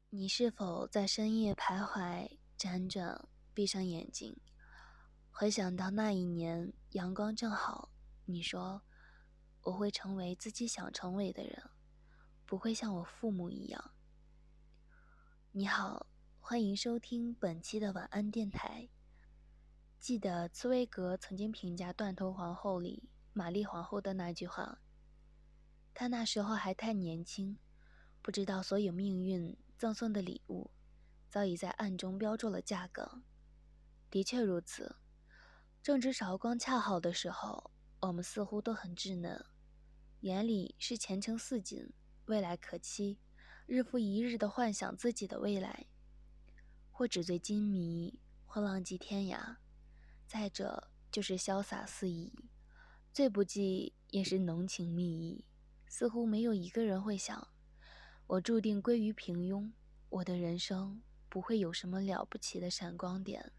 你是否在深夜徘徊辗转，闭上眼睛，回想到那一年阳光正好，你说我会成为自己想成为的人，不会像我父母一样。你好，欢迎收听本期的晚安电台。记得茨威格曾经评价《断头皇后》里玛丽皇后的那句话，她那时候还太年轻，不知道所有命运赠送的礼物早已在暗中标注了价格。的确如此，正值韶光恰好的时候，我们似乎都很稚嫩，眼里是前程似锦，未来可期，日复一日地幻想自己的未来，或纸醉金迷，或浪迹天涯，再者就是潇洒肆意，最不济也是浓情蜜意。似乎没有一个人会想，我注定归于平庸，我的人生不会有什么了不起的闪光点。